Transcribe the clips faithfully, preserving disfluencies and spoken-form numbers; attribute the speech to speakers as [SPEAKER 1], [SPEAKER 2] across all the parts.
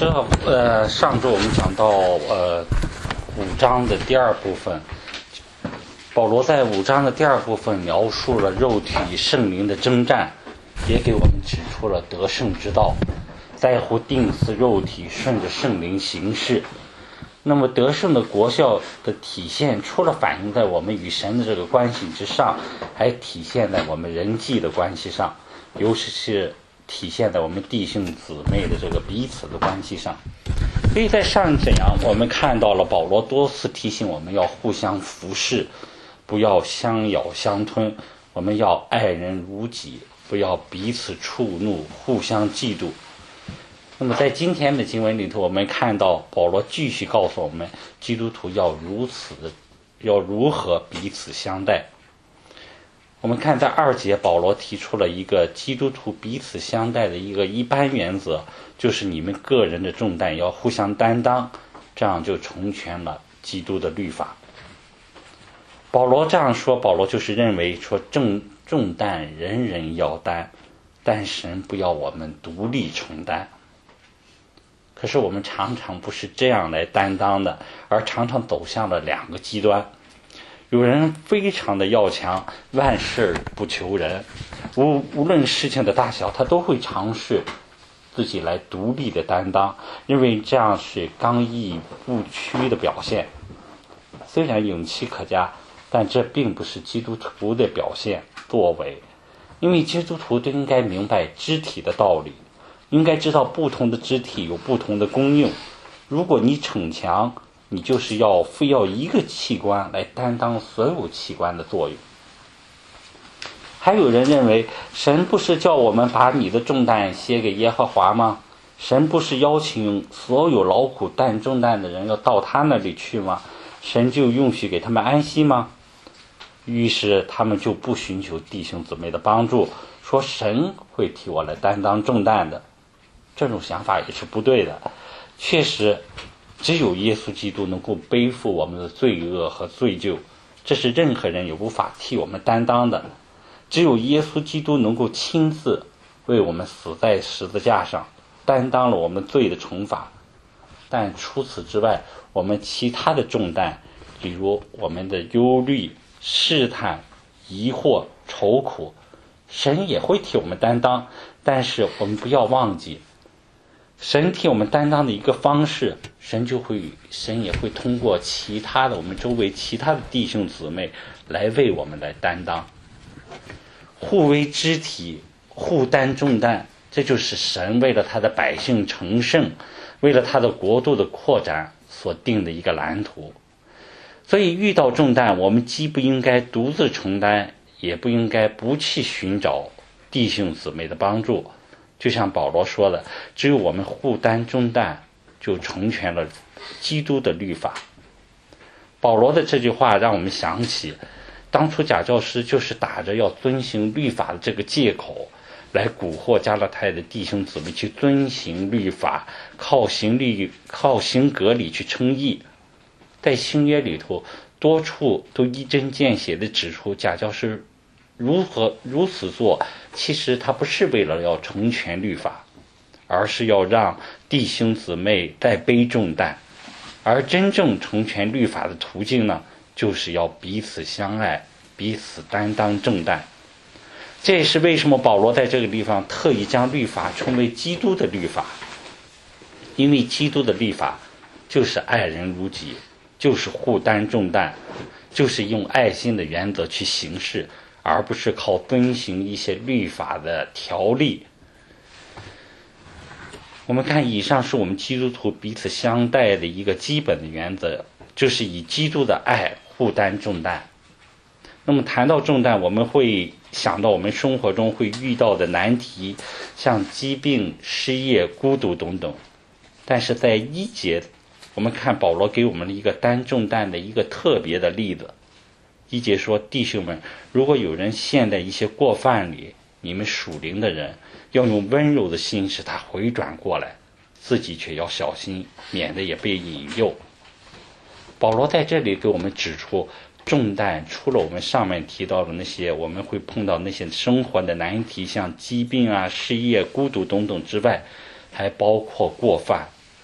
[SPEAKER 1] 这呃，上周我们讲到呃五章的第二部分，保罗在五章的第二部分描述了肉体圣灵的征战，也给我们指出了得胜之道，在乎定死肉体，顺着圣灵行事。那么得胜的国效的体现，除了反映在我们与神的这个关系之上，还体现在我们人际的关系上，尤其是体现在我们弟兄姊妹的这个彼此的关系上。所以在上一讲我们看到了保罗多次提醒我们要互相服侍，不要相咬相吞，我们要爱人如己，不要彼此触怒，互相嫉妒。那么在今天的经文里头，我们看到保罗继续告诉我们，基督徒要如此要如何彼此相待。我们看在二节，保罗提出了一个基督徒彼此相待的一个一般原则，就是你们个人的重担要互相担当，这样就成全了基督的律法。保罗这样说，保罗就是认为说重重担人人要担，但神不要我们独立承担。可是我们常常不是这样来担当的，而常常走向了两个极端。有人非常的要强，万事不求人，无无论事情的大小，他都会尝试自己来独立的担当，认为这样是刚毅不屈的表现。虽然勇气可嘉，但这并不是基督徒的表现作为，因为基督徒都应该明白肢体的道理，应该知道不同的肢体有不同的功用。如果你逞强，你就是要非要一个器官来担当所有器官的作用。还有人认为，神不是叫我们把你的重担卸给耶和华吗？神不是邀请所有劳苦担重担的人要到他那里去吗？神就允许给他们安息吗？于是他们就不寻求弟兄姊妹的帮助，说神会替我来担当重担的。这种想法也是不对的。确实只有耶稣基督能够背负我们的罪恶和罪疚，这是任何人也无法替我们担当的。只有耶稣基督能够亲自为我们死在十字架上，担当了我们罪的惩罚。但除此之外，我们其他的重担，比如我们的忧虑、试探、疑惑、愁苦，神也会替我们担当。但是我们不要忘记，神替我们担当的一个方式，神就会神也会通过其他的我们周围其他的弟兄姊妹来为我们来担当。互为肢体，互担重担，这就是神为了他的百姓成圣，为了他的国度的扩展所定的一个蓝图。所以遇到重担，我们既不应该独自承担，也不应该不去寻找弟兄姊妹的帮助。就像保罗说的，只有我们互担重担，就成全了基督的律法。保罗的这句话让我们想起，当初假教师就是打着要遵行律法的这个借口，来蛊惑加拉太的弟兄姊妹去遵行律法，靠行律靠行格里去称义。在新约里头，多处都一针见血地指出假教师如何如此做，其实他不是为了要成全律法，而是要让弟兄姊妹再背重担。而真正成全律法的途径呢，就是要彼此相爱，彼此担当重担。这也是为什么保罗在这个地方特意将律法称为基督的律法，因为基督的律法就是爱人如己，就是互担重担，就是用爱心的原则去行事，而不是靠遵行一些律法的条例。我们看以上是我们基督徒彼此相待的一个基本的原则，就是以基督的爱互担重担。那么谈到重担，我们会想到我们生活中会遇到的难题，像疾病、失业、孤独等等。但是在一节，我们看保罗给我们一个担重担的一个特别的例子。一节说，弟兄们，如果有人陷在一些过犯里，你们属灵的人要用温柔的心使他回转过来，自己却要小心，免得也被引诱。保罗在这里给我们指出，重担除了我们上面提到的那些我们会碰到那些生活的难题，像疾病啊、失业、孤独等等之外，还包括过犯，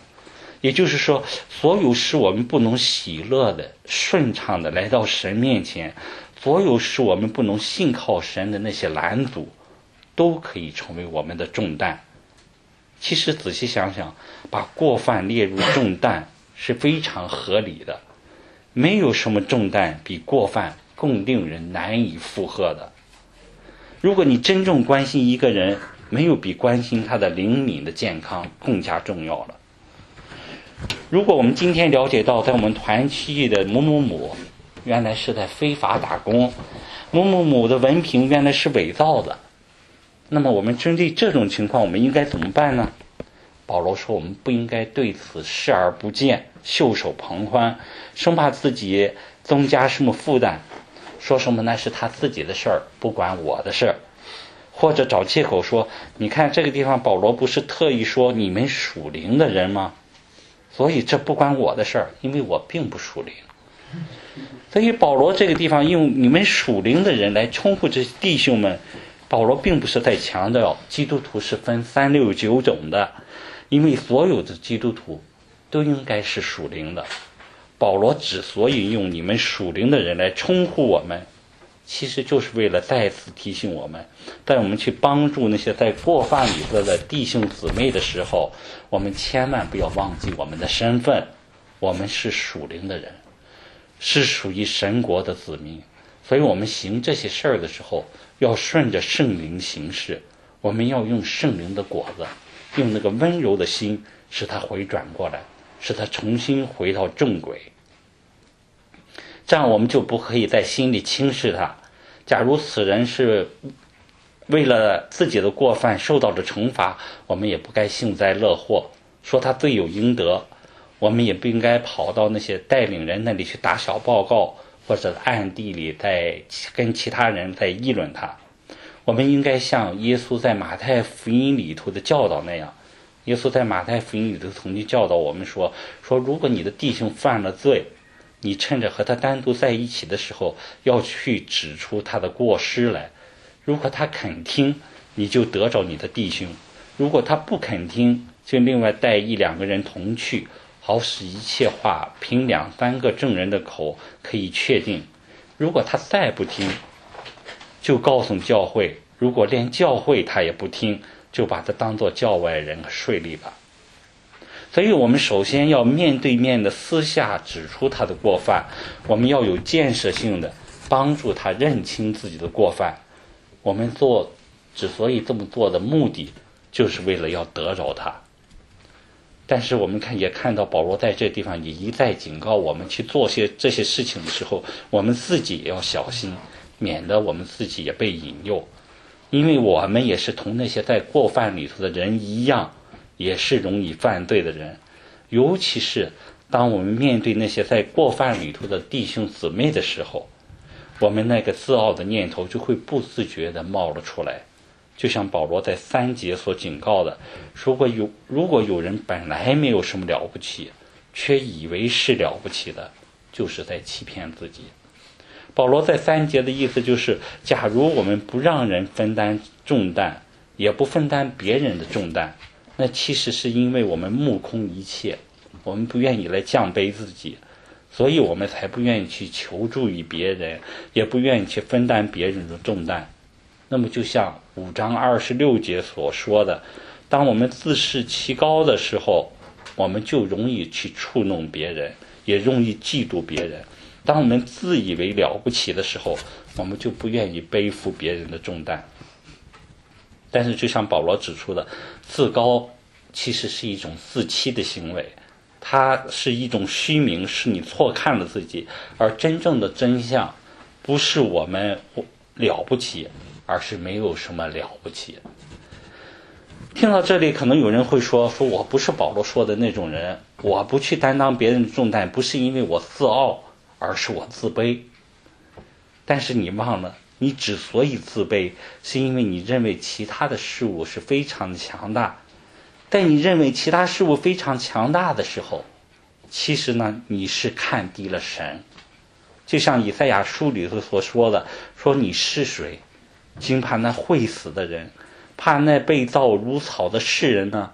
[SPEAKER 1] 也就是说，所有使我们不能喜乐的、顺畅的来到神面前，所有使我们不能信靠神的那些拦阻，都可以成为我们的重担。其实仔细想想，把过犯列入重担是非常合理的。没有什么重担比过犯更令人难以负荷的。如果你真正关心一个人，没有比关心他的灵敏的健康更加重要了。如果我们今天了解到，在我们团契的某某某原来是在非法打工，某某某的文凭原来是伪造的，那么我们针对这种情况，我们应该怎么办呢？保罗说，我们不应该对此视而不见，袖手旁观，生怕自己增加什么负担，说什么那是他自己的事儿，不关我的事儿，或者找借口说，你看这个地方保罗不是特意说你们属灵的人吗？所以这不关我的事儿，因为我并不属灵。所以保罗这个地方用你们属灵的人来称呼这些弟兄们，保罗并不是在强调基督徒是分三六九种的，因为所有的基督徒都应该是属灵的。保罗之所以用你们属灵的人来称呼我们，其实就是为了再次提醒我们，在我们去帮助那些在过犯里头的弟兄姊妹的时候，我们千万不要忘记我们的身份，我们是属灵的人，是属于神国的子民。所以我们行这些事儿的时候，要顺着圣灵行事，我们要用圣灵的果子，用那个温柔的心使他回转过来，使他重新回到正轨。这样我们就不可以在心里轻视他。假如此人是为了自己的过犯受到了惩罚，我们也不该幸灾乐祸，说他罪有应得。我们也不应该跑到那些带领人那里去打小报告，或者暗地里在跟其他人在议论他。我们应该像耶稣在马太福音里头的教导那样，耶稣在马太福音里头曾经教导我们说，说如果你的弟兄犯了罪，你趁着和他单独在一起的时候，要去指出他的过失来。如果他肯听，你就得着你的弟兄；如果他不肯听，就另外带一两个人同去，好使一切话凭两三个证人的口可以确定。如果他再不听，就告诉教会；如果连教会他也不听，就把他当作教外人和税吏吧。所以我们首先要面对面的私下指出他的过犯，我们要有建设性的帮助他认清自己的过犯。我们做之所以这么做的目的，就是为了要得着他。但是我们看也看到保罗在这地方也一再警告我们，去做些这些事情的时候，我们自己也要小心，免得我们自己也被引诱。因为我们也是同那些在过犯里头的人一样，也是容易犯罪的人。尤其是当我们面对那些在过犯里头的弟兄姊妹的时候，我们那个自傲的念头就会不自觉地冒了出来。就像保罗在三节所警告的，如果有如果有人本来没有什么了不起，却以为是了不起的，就是在欺骗自己。保罗在三节的意思就是，假如我们不让人分担重担，也不分担别人的重担，那其实是因为我们目空一切，我们不愿意来降卑自己，所以我们才不愿意去求助于别人，也不愿意去分担别人的重担。那么就像五章二十六节所说的，当我们自视其高的时候，我们就容易去触弄别人，也容易嫉妒别人。当我们自以为了不起的时候，我们就不愿意背负别人的重担。但是就像保罗指出的，自高其实是一种自欺的行为，它是一种虚名，是你错看了自己，而真正的真相不是我们了不起，而是没有什么了不起。听到这里，可能有人会说，说我不是保罗说的那种人，我不去担当别人的重担，不是因为我自傲，而是我自卑。但是你忘了，你之所以自卑，是因为你认为其他的事物是非常的强大。在你认为其他事物非常强大的时候，其实呢，你是看低了神。就像以赛亚书里头所说的，说你是谁，惊怕那会死的人，怕那被造如草的世人呢？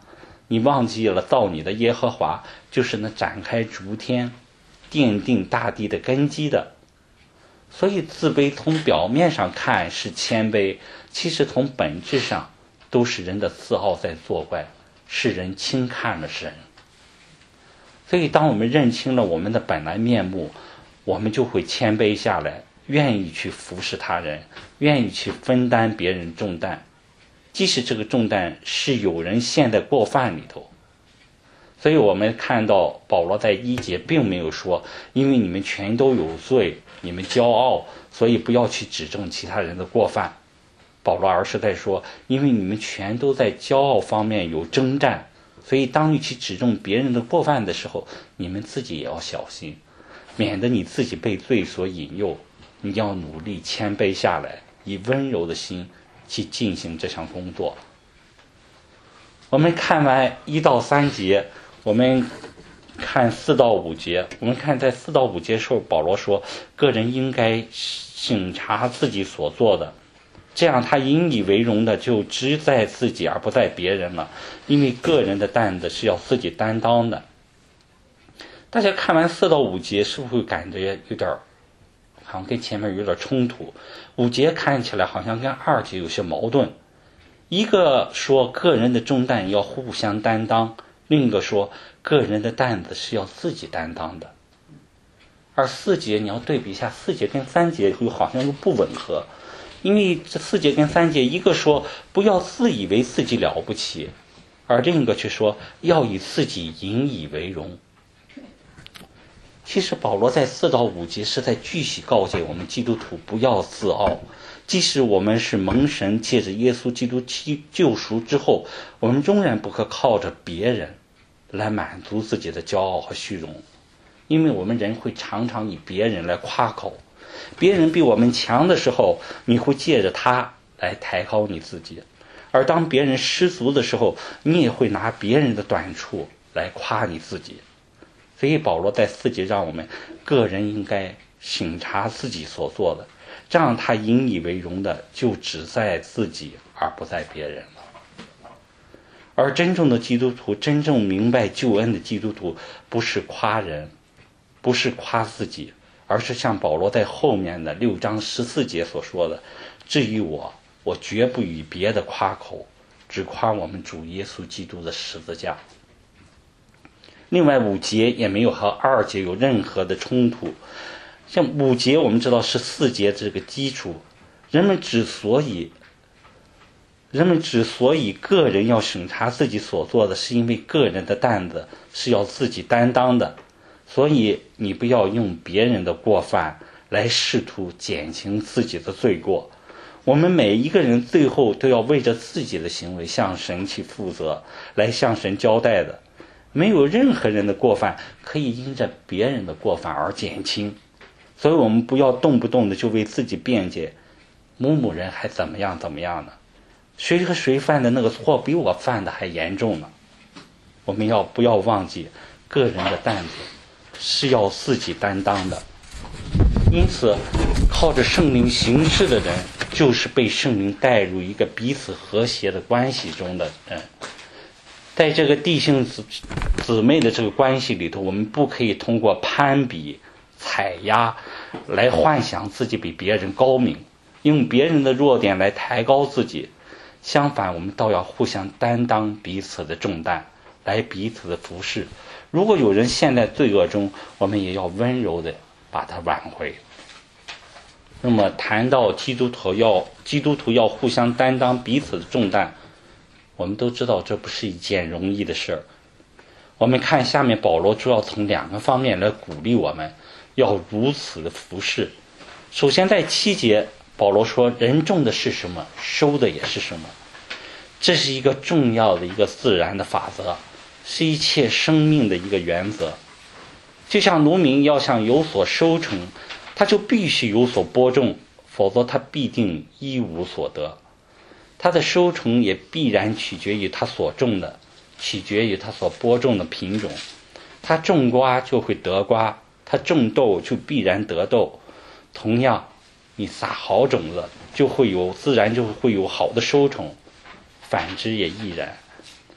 [SPEAKER 1] 你忘记了造你的耶和华就是那展开诸天奠定大地的根基的。所以自卑从表面上看是谦卑，其实从本质上都是人的自傲在作怪，是人轻看了神。所以当我们认清了我们的本来面目，我们就会谦卑下来，愿意去服侍他人，愿意去分担别人重担，即使这个重担是有人陷在过犯里头。所以我们看到保罗在一节并没有说因为你们全都有罪，你们骄傲，所以不要去指正其他人的过犯。保罗而是在说，因为你们全都在骄傲方面有征战，所以当你去指正别人的过犯的时候，你们自己也要小心，免得你自己被罪所引诱。你要努力谦卑下来，以温柔的心去进行这项工作。我们看完一到三节，我们看四到五节。我们看在四到五节时候，保罗说个人应该省察自己所做的，这样他引以为荣的就只在自己而不在别人了，因为个人的担子是要自己担当的。大家看完四到五节是不是会感觉有点好像跟前面有点冲突？五节看起来好像跟二节有些矛盾，一个说个人的重担要互相担当，另一个说个人的担子是要自己担当的。而四节你要对比一下，四节跟三节又好像又不吻合，因为这四节跟三节，一个说不要自以为自己了不起，而另一个却说要以自己引以为荣。其实保罗在四到五节是在具体告诫我们基督徒不要自傲，即使我们是蒙神借着耶稣基督救赎之后，我们仍然不可靠着别人来满足自己的骄傲和虚荣，因为我们人会常常以别人来夸口，别人比我们强的时候，你会借着他来抬高你自己，而当别人失足的时候，你也会拿别人的短处来夸你自己。所以保罗在四节让我们个人应该省察自己所做的，这样他引以为荣的就只在自己而不在别人了。而真正的基督徒，真正明白救恩的基督徒，不是夸人，不是夸自己，而是像保罗在后面的六章十四节所说的，至于我，我绝不以别的夸口，只夸我们主耶稣基督的十字架。另外五节也没有和二节有任何的冲突，像五节我们知道是四节这个基础，人们之所以人们之所以个人要审查自己所做的，是因为个人的担子是要自己担当的，所以你不要用别人的过犯来试图减轻自己的罪过。我们每一个人最后都要为着自己的行为向神去负责，来向神交代的。没有任何人的过犯可以因着别人的过犯而减轻，所以我们不要动不动的就为自己辩解，某某人还怎么样怎么样呢？谁和谁犯的那个错比我犯的还严重呢？我们要不要忘记，个人的担子是要自己担当的。因此靠着圣灵行事的人，就是被圣灵带入一个彼此和谐的关系中的人。在这个弟兄姊姊妹的这个关系里头，我们不可以通过攀比踩压来幻想自己比别人高明，用别人的弱点来抬高自己。相反，我们倒要互相担当彼此的重担，来彼此的服侍。如果有人陷在罪恶中，我们也要温柔的把他挽回。那么谈到基督徒要基督徒要互相担当彼此的重担，我们都知道这不是一件容易的事儿。我们看下面保罗主要从两个方面来鼓励我们要如此的服侍。首先在七节，保罗说人种的是什么，收的也是什么，这是一个重要的一个自然的法则，是一切生命的一个原则。就像农民要想有所收成，他就必须有所播种，否则他必定一无所得。他的收成也必然取决于他所种的，取决于他所播种的品种。他种瓜就会得瓜，他种豆就必然得豆。同样，你撒好种子，就会有自然就会有好的收成，反之也亦然。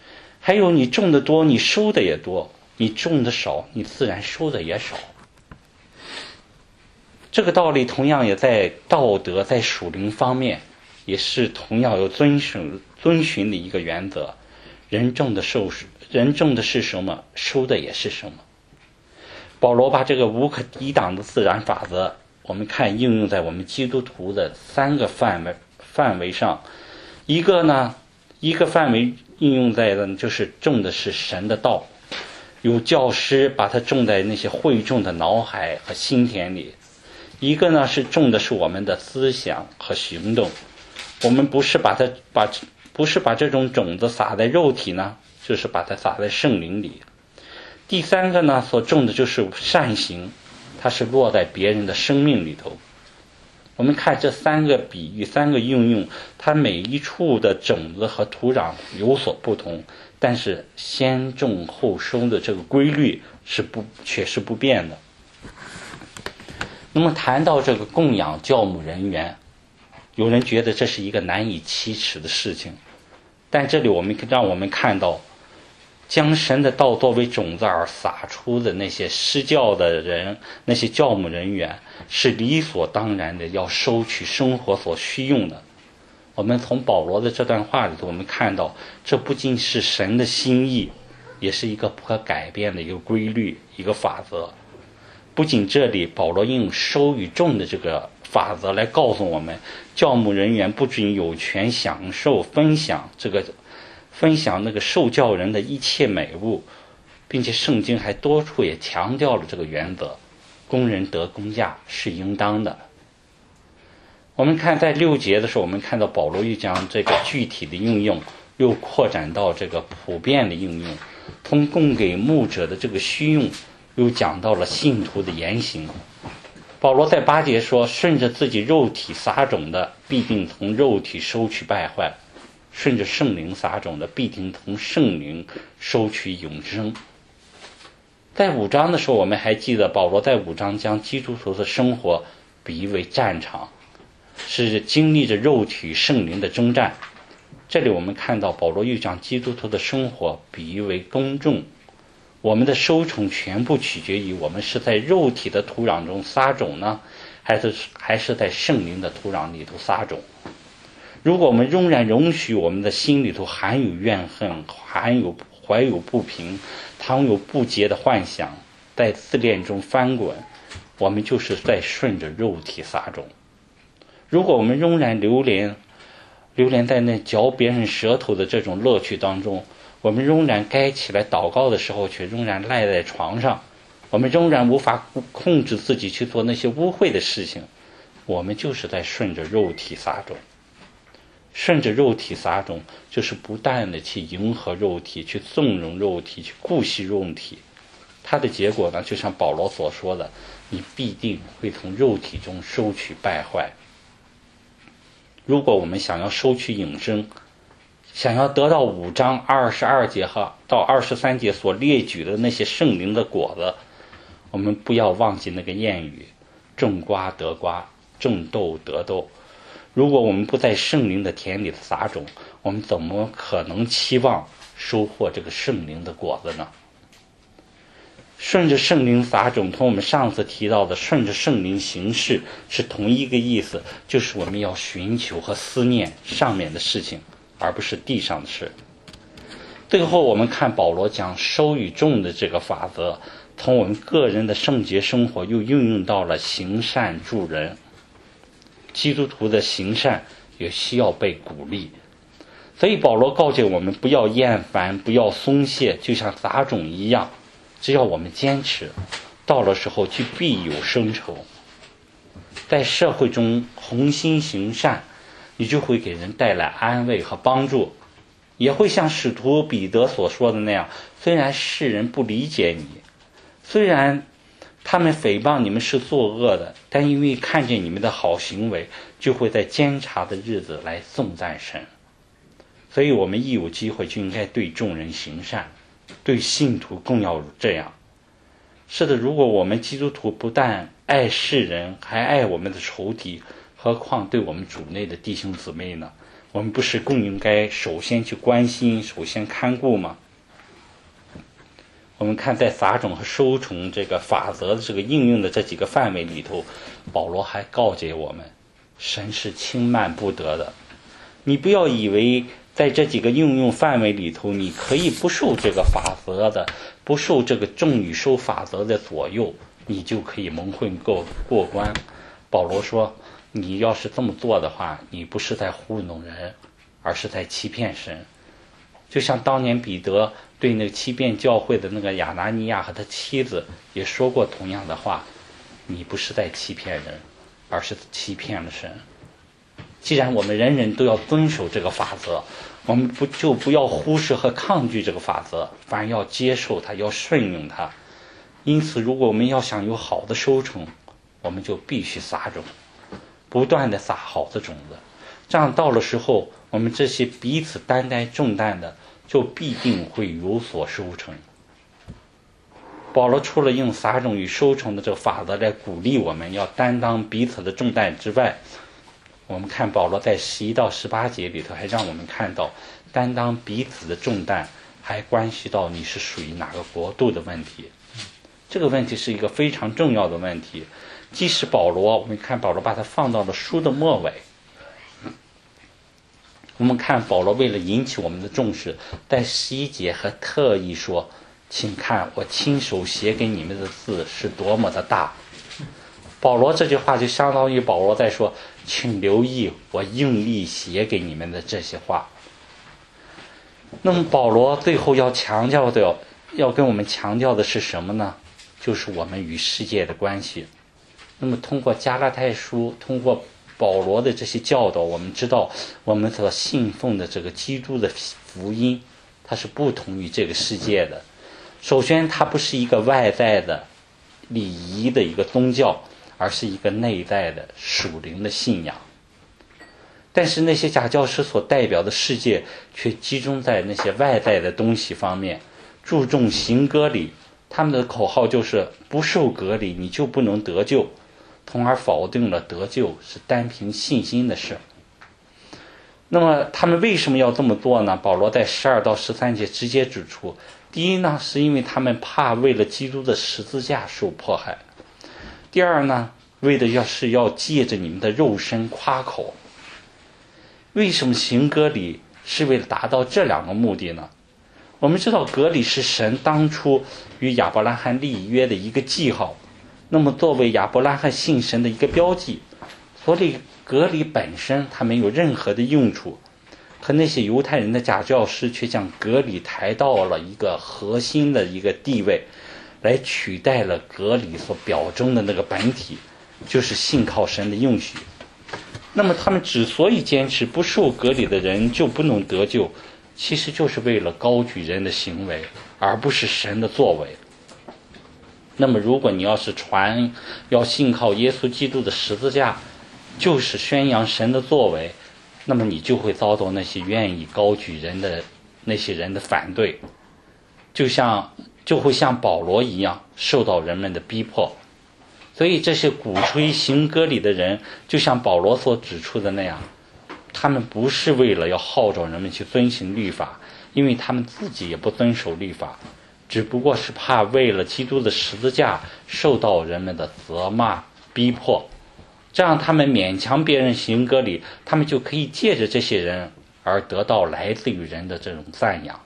[SPEAKER 1] 还有你种的多，你收的也多；你种的少，你自然收的也少。这个道理同样也在道德，在属灵方面，也是同样有遵循遵循的一个原则。人种的收，人种的是什么，收的也是什么。保罗把这个无可抵挡的自然法则，我们看应用在我们基督徒的三个范围范围上。一个呢，一个范围应用在的就是种的是神的道，有教师把它种在那些会众的脑海和心田里。一个呢是种的是我们的思想和行动，我们不是把它把不是把这种种子撒在肉体呢，就是把它撒在圣灵里。第三个呢所种的就是善行，它是落在别人的生命里头。我们看这三个比喻，三个应用，它每一处的种子和土壤有所不同，但是先种后收的这个规律是不却是不变的。那么谈到这个供养教牧人员，有人觉得这是一个难以启齿的事情，但这里我们让我们看到，将神的道作为种子而撒出的那些施教的人，那些教牧人员是理所当然的要收取生活所需用的。我们从保罗的这段话里头，我们看到这不仅是神的心意，也是一个不可改变的一个规律，一个法则。不仅这里保罗用收与种的这个法则来告诉我们，教牧人员不仅有权享受分享这个分享那个受教人的一切美物，并且圣经还多处也强调了这个原则，工人得工价是应当的。我们看在六节的时候，我们看到保罗又将这个具体的应用又扩展到这个普遍的应用，从供给牧者的这个需用又讲到了信徒的言行。保罗在八节说，顺着自己肉体撒种的，必定从肉体收取败坏；顺着圣灵撒种的，必定从圣灵收取永生。在五章的时候，我们还记得保罗在五章将基督徒的生活比喻为战场，是经历着肉体圣灵的征战。这里我们看到保罗又将基督徒的生活比喻为耕种，我们的收成全部取决于我们是在肉体的土壤中撒种呢，还是还是在圣灵的土壤里头撒种。如果我们仍然容许我们的心里头含有怨恨，含有怀有不平，倘有不洁的幻想，在自恋中翻滚，我们就是在顺着肉体撒种。如果我们仍然流连流连在那嚼别人舌头的这种乐趣当中，我们仍然该起来祷告的时候却仍然赖在床上，我们仍然无法控制自己去做那些污秽的事情，我们就是在顺着肉体撒种。顺着肉体撒种，就是不断的去迎合肉体，去纵容肉体，去顾惜肉体。它的结果呢，就像保罗所说的，你必定会从肉体中收取败坏。如果我们想要收取永生，想要得到五章二十二节和到二十三节所列举的那些圣灵的果子，我们不要忘记那个谚语，种瓜得瓜，种豆得豆。如果我们不在圣灵的田里撒种，我们怎么可能期望收获这个圣灵的果子呢？顺着圣灵撒种，同我们上次提到的顺着圣灵行事是同一个意思，就是我们要寻求和思念上面的事情，而不是地上的事。最后我们看保罗讲收与种的这个法则，从我们个人的圣洁生活又应用到了行善助人。基督徒的行善也需要被鼓励，所以保罗告诫我们不要厌烦，不要松懈，就像撒种一样，只要我们坚持，到了时候就必有生酬。在社会中红心行善，你就会给人带来安慰和帮助，也会像使徒彼得所说的那样，虽然世人不理解你，虽然他们诽谤你们是作恶的，但因为看见你们的好行为，就会在监察的日子来颂赞神。所以我们一有机会就应该对众人行善，对信徒更要这样。是的，如果我们基督徒不但爱世人，还爱我们的仇敌，何况对我们主内的弟兄姊妹呢？我们不是更应该首先去关心，首先看顾吗？ 我们看在撒种和收成这个法则的这个应用的这几个范围里头，保罗还告诫我们，神是轻慢不得的。你不要以为在这几个应用范围里头，你可以不受这个法则的，不受这个种与收法则的左右，你就可以蒙混过过关。保罗说，你要是这么做的话，你不是在糊弄人，而是在欺骗神。就像当年彼得对那个欺骗教会的那个亚拿尼亚和他妻子也说过同样的话，你不是在欺骗人，而是欺骗了神。既然我们人人都要遵守这个法则，我们不就不要忽视和抗拒这个法则，反而要接受它，要顺应它。因此如果我们要想有好的收成，我们就必须撒种，不断的撒好的种子，这样到了时候，我们这些彼此担待重担的就必定会有所收成。保罗除了用撒种与收成的这个法则来鼓励我们要担当彼此的重担之外，我们看保罗在十一到十八节里头还让我们看到，担当彼此的重担还关系到你是属于哪个国度的问题。这个问题是一个非常重要的问题，即使保罗，我们看保罗把它放到了书的末尾，我们看保罗为了引起我们的重视，在十一节还特意说，请看我亲手写给你们的字是多么的大。保罗这句话就相当于保罗在说，请留意我用力写给你们的这些话。那么保罗最后要强调的，要跟我们强调的是什么呢？就是我们与世界的关系。那么通过加拉太书，通过保罗的这些教导，我们知道我们所信奉的这个基督的福音，它是不同于这个世界的。首先它不是一个外在的礼仪的一个宗教，而是一个内在的属灵的信仰。但是那些假教师所代表的世界却集中在那些外在的东西方面，注重行割礼，他们的口号就是不受割礼你就不能得救，从而否定了得救是单凭信心的事。那么他们为什么要这么做呢？保罗在十二到十三节直接指出，第一呢，是因为他们怕为了基督的十字架受迫害；第二呢，为的要是要借着你们的肉身夸口。为什么行割礼是为了达到这两个目的呢？我们知道割礼是神当初与亚伯拉罕立约的一个记号，那么作为亚伯拉罕信神的一个标记，所以割礼本身它没有任何的用处。可那些犹太人的假教师却将割礼抬到了一个核心的一个地位，来取代了割礼所表征的那个本体，就是信靠神的应许。那么他们之所以坚持不受割礼的人就不能得救，其实就是为了高举人的行为，而不是神的作为。那么如果你要是传要信靠耶稣基督的十字架，就是宣扬神的作为，那么你就会遭到那些愿意高举人的那些人的反对，就像就会像保罗一样受到人们的逼迫。所以这些鼓吹行割礼的人，就像保罗所指出的那样，他们不是为了要号召人们去遵行律法，因为他们自己也不遵守律法，只不过是怕为了基督的十字架受到人们的责骂逼迫，这样他们勉强别人行割礼，他们就可以借着这些人而得到来自于人的这种赞扬。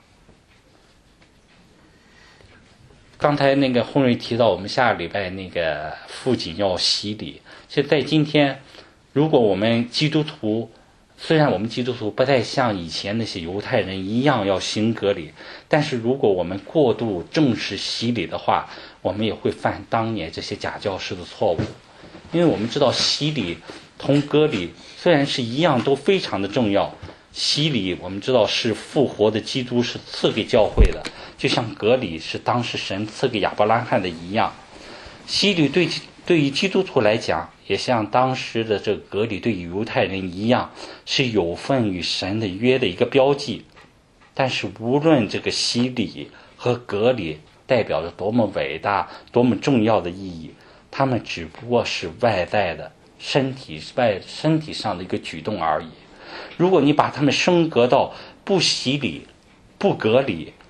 [SPEAKER 1] 刚才那个洪瑞提到我们下个礼拜那个父亲要洗礼，其实在今天，如果我们基督徒，虽然我们基督徒不再像以前那些犹太人一样要行割礼，但是如果我们过度重视洗礼的话，我们也会犯当年这些假教师的错误。因为我们知道洗礼同割礼虽然是一样都非常的重要，洗礼我们知道是复活的基督是赐给教会的，就像割礼是当时神赐给亚伯拉罕的一样。洗礼对对于基督徒来讲，也像当时的这个割礼对于犹太人一样，是有份与神的约的一个标记。但是无论这个洗礼和割礼代表着多么伟大多么重要的意义，他们只不过是外在的身体外身体上的一个举动而已。如果你把他们升格到不洗礼不割礼，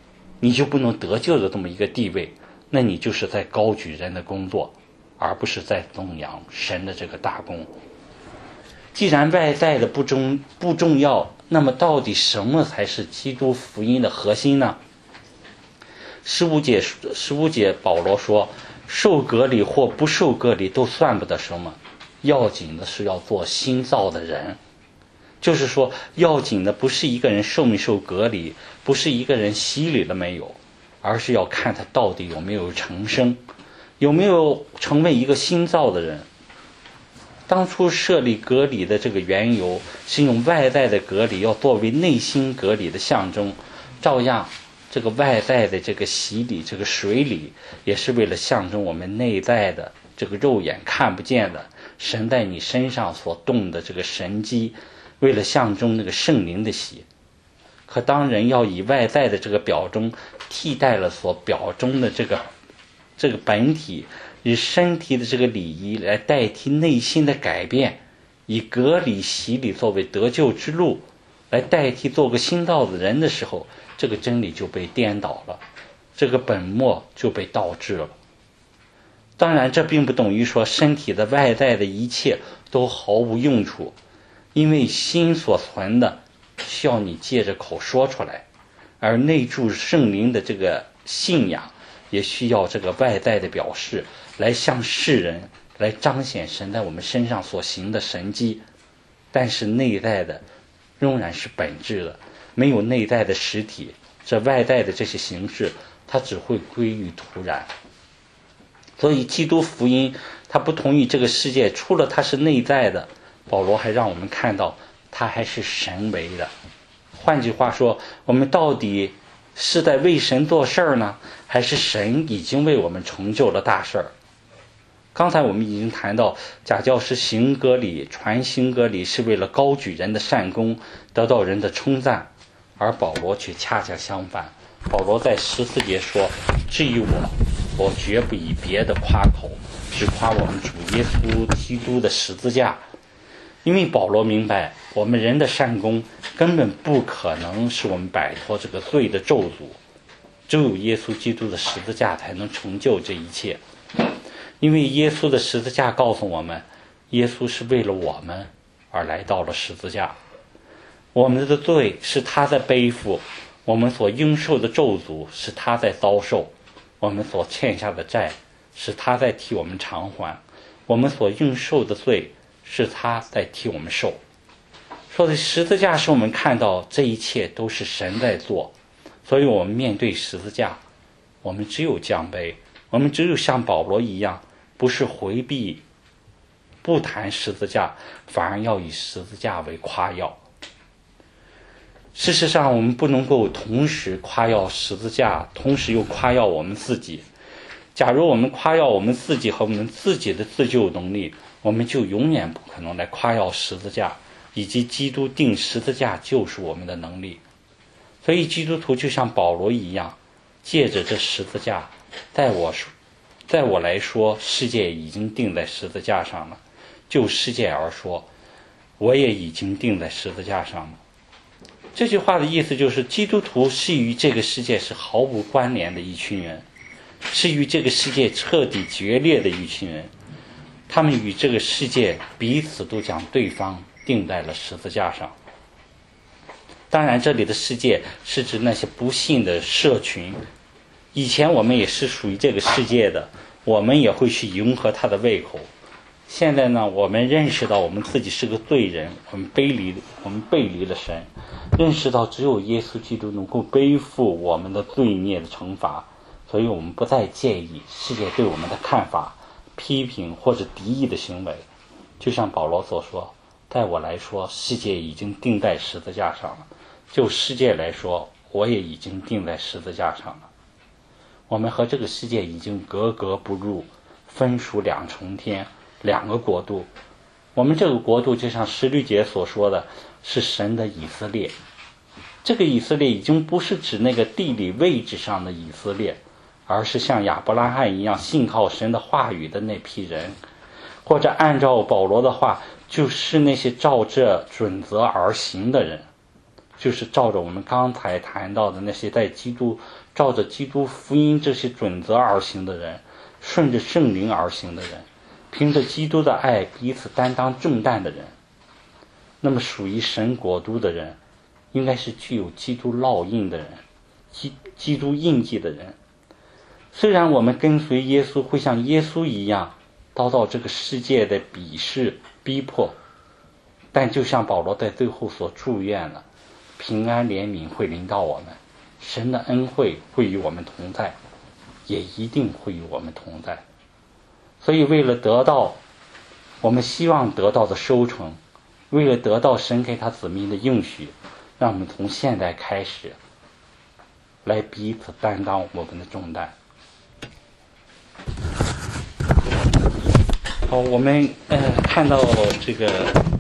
[SPEAKER 1] 你就不能得救的这么一个地位，那你就是在高举人的工作，而不是在颂扬神的这个大功。既然外在的不重不重要，那么到底什么才是基督福音的核心呢？十五节十五节保罗说，受割礼或不受割礼都算不得什么，要紧的是要做新造的人。就是说，要紧的不是一个人受没受割礼，不是一个人洗礼了没有，而是要看他到底有没有重生，有没有成为一个新造的人。当初设立割礼的这个缘由是用外在的割礼要作为内心割礼的象征，照样这个外在的这个洗礼，这个水礼，也是为了象征我们内在的这个肉眼看不见的神在你身上所动的这个神迹，为了象征那个圣灵的洗。可当人要以外在的这个表征替代了所表征的这个这个本体，以身体的这个礼仪来代替内心的改变，以割礼洗礼作为得救之路来代替做个新造的人的时候，这个真理就被颠倒了，这个本末就被倒置了。当然这并不等于说身体的外在的一切都毫无用处，因为心所存的需要你借着口说出来，而内住圣灵的这个信仰也需要这个外在的表示来向世人来彰显神在我们身上所行的神迹。但是内在的仍然是本质的，没有内在的实体，这外在的这些形式它只会归于突然。所以基督福音它不同于这个世界，除了它是内在的，保罗还让我们看到它还是神为的。换句话说，我们到底是在为神做事儿呢，还是神已经为我们成就了大事儿？刚才我们已经谈到，假教师行割礼传行割礼是为了高举人的善功，得到人的称赞，而保罗却恰恰相反。保罗在十四节说，至于我，我绝不以别的夸口，只夸我们主耶稣基督的十字架。因为保罗明白，我们人的善功根本不可能使我们摆脱这个罪的咒诅，只有耶稣基督的十字架才能成就这一切。因为耶稣的十字架告诉我们，耶稣是为了我们而来到了十字架，我们的罪是他在背负，我们所应受的咒诅是他在遭受，我们所欠下的债是他在替我们偿还，我们所应受的罪是他在替我们受。说的十字架是我们看到这一切都是神在做，所以我们面对十字架，我们只有降卑，我们只有像保罗一样，不是回避不谈十字架，反而要以十字架为夸耀。事实上我们不能够同时夸耀十字架，同时又夸耀我们自己。假如我们夸耀我们自己和我们自己的自救能力，我们就永远不可能来夸耀十字架以及基督定十字架救赎我们的能力。所以基督徒就像保罗一样，借着这十字架，在我在我来说，世界已经定在十字架上了，就世界而说，我也已经定在十字架上了。这句话的意思就是，基督徒是与这个世界是毫无关联的一群人，是与这个世界彻底决裂的一群人，他们与这个世界彼此都将对方钉在了十字架上。当然这里的世界是指那些不信的社群，以前我们也是属于这个世界的，我们也会去迎合他的胃口。现在呢，我们认识到我们自己是个罪人，我们背离我们背离了神，认识到只有耶稣基督能够背负我们的罪孽的惩罚，所以我们不再介意世界对我们的看法、批评或者敌意的行为。就像保罗所说，在我来说，世界已经钉在十字架上了，就世界来说，我也已经钉在十字架上了。我们和这个世界已经格格不入，分属两重天，两个国度。我们这个国度就像十律节所说的，是神的以色列。这个以色列已经不是指那个地理位置上的以色列，而是像亚伯拉罕一样信靠神的话语的那批人，或者按照保罗的话，就是那些照这准则而行的人。 就是照着我们刚才谈到的那些在基督照着基督福音这些准则而行的人，顺着圣灵而行的人，凭着基督的爱彼此担当重担的人。那么属于神国度的人，应该是具有基督烙印的人，基基督印记的人。虽然我们跟随耶稣会像耶稣一样遭到这个世界的鄙视逼迫，但就像保罗在最后所祝愿了，平安怜悯会临到我们，神的恩惠会与我们同在，也一定会与我们同在。所以为了得到我们希望得到的收成，为了得到神给他子民的应许，让我们从现在开始来彼此担当我们的重担。好，我们呃看到这个